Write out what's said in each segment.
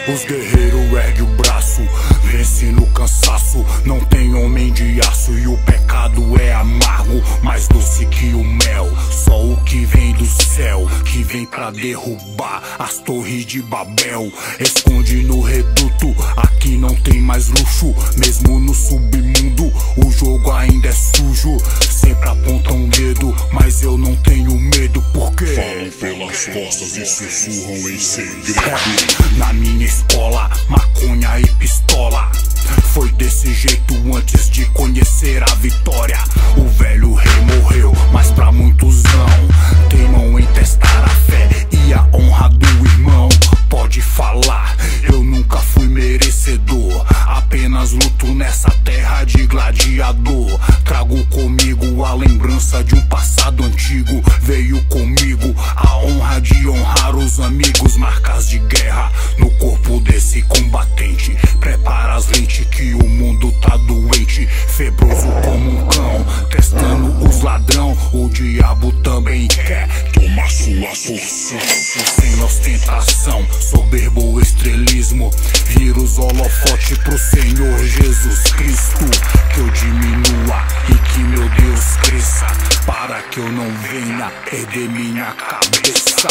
Os guerreiros erguem o braço, vence no cansaço. Não tem homem de aço e o pecado é amargo, mais doce que o mel. Só o que vem do céu, que vem pra derrubar as torres de Babel. Esconde no reduto, aqui não tem mais luxo. Mesmo no submundo, o jogo ainda é sujo. Sempre apontam um dedo, mas eu não tenho medo, porque falam pelas costas e sussurram em segredo. Na minha escola, maconha e pistola. Foi desse jeito antes de conhecer a vitória. O velho rei morreu, mas pra muitos não. Teimam em testar a fé e a honra do irmão. Pode falar, eu nunca fui merecedor. Apenas luto nessa terra de gladiador. Trago comigo a lembrança de um passado antigo. Veio comigo a honra de honrar os amigos. Marcas de guerra no corpo desse combatente. Prepara as lentes que o mundo tá doente. Febroso como um cão, testando os ladrão. O diabo também quer tomar sua porção. Sem ostentação, soberbo estrelismo. Vira os holofote pro Senhor Jesus Cristo. Que eu diminua e que meu Deus cresça, para que eu não venha perder minha cabeça.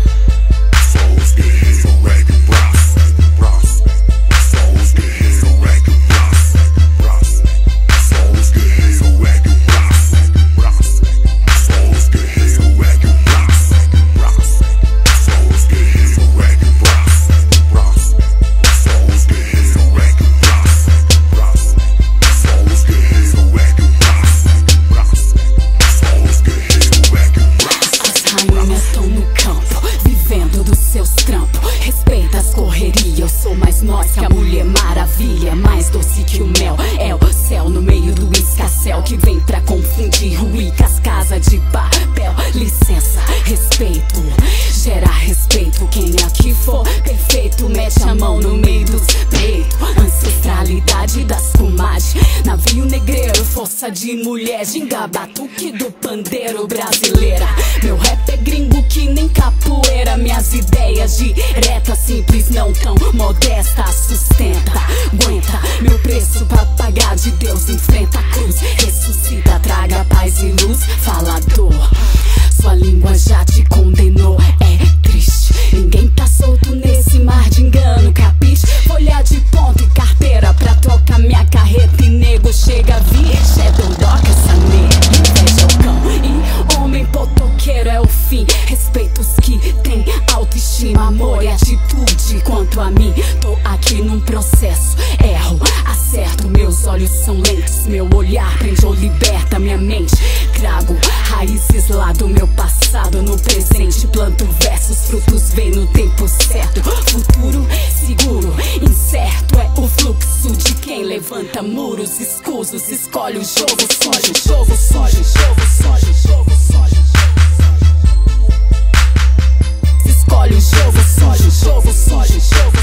Só os guerreiros erguem o braço. Só os guerreiros erguem o braço. Só os guerreiros erguem o braço. Só os guerreiros erguem o braço. Só os guerreiros erguem o braço. Só os guerreiros erguem o braço. Só os guerreiros erguem o braço. Só os guerreiros erguem o braço. As rainhas estão no campo, vivendo dos seus trampos. Respeita as correrias, eu sou mais nós que a Mulher Maravilha. Mais doce que o mel, é o céu no meio do escarcéu, que vem pra confundir ruim com as casas de papel. Licença, respeito, gera respeito. Quem aqui for perfeito, mete a mão no meio dos peitos. Ancestralidade das comadres, navio negreiro, força de mulher, ginga, batuque do pandeiro brasileira. Meu rap é gringo que nem capoeira. Minhas ideias diretas, simples, não tão modesta. Sustenta, aguenta, meu preço pra pagar de Deus. Enfrenta a cruz, ressuscita, traga paz e luz. Falador, sua língua já te condenou. É triste, ninguém tá solto nesse mar de engano, capiche? Folha de ponta e carteira pra trocar minha carreta. E nego chega a vir, shadow dog, essa nega inveja é o cão. E homem potoqueiro é o fim. Respeito os que tem autoestima, amor e atitude. Quanto a mim, tô aqui num processo. Erro, acerto, meus olhos são lentes. Meu olhar prende ou liberta minha mente. Trago raízes lá do meu passado no presente. Planto versos, frutos vêm no tempo certo. Futuro seguro, incerto é o fluxo de quem levanta muros escusos. Escolhe o jogo sujo, jogo sujo, jogo sujo, jogo sujo. Escolhe o jogo sujo, jogo sujo, jogo